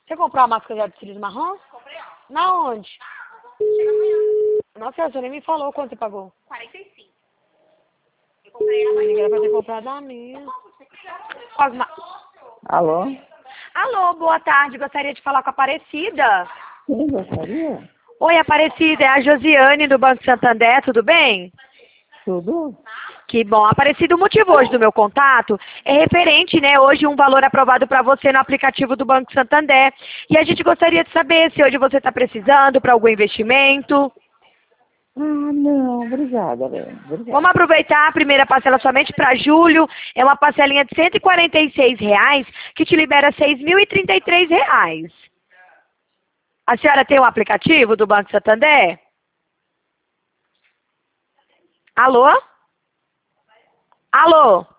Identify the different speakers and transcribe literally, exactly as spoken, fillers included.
Speaker 1: Você comprou a máscara de cílios marrom?
Speaker 2: Comprei ontem.
Speaker 1: Na onde?
Speaker 2: Chega amanhã.
Speaker 1: Nossa, você nem me falou quanto você pagou.
Speaker 2: quarenta e cinco. Eu comprei ela
Speaker 1: Ninguém
Speaker 2: mais.
Speaker 1: vai ter comprado a minha. Osma...
Speaker 3: Alô?
Speaker 1: Alô, boa tarde. Gostaria de falar com a Aparecida.
Speaker 3: Sim, gostaria?
Speaker 1: Oi, Aparecida. É a Josiane do Banco Santander. Tudo bem?
Speaker 3: Tudo?
Speaker 1: Que bom. Aparecido, o motivo hoje do meu contato é referente, né, hoje um valor aprovado para você no aplicativo do Banco Santander. E a gente gostaria de saber se hoje você está precisando para algum investimento.
Speaker 3: Ah, não, obrigada, velho. Obrigada.
Speaker 1: Vamos aproveitar a primeira parcela somente para julho. É uma parcelinha de cento e quarenta e seis reais que te libera seis mil e trinta e três reais. A senhora tem o aplicativo do Banco Santander? Alô? Alô?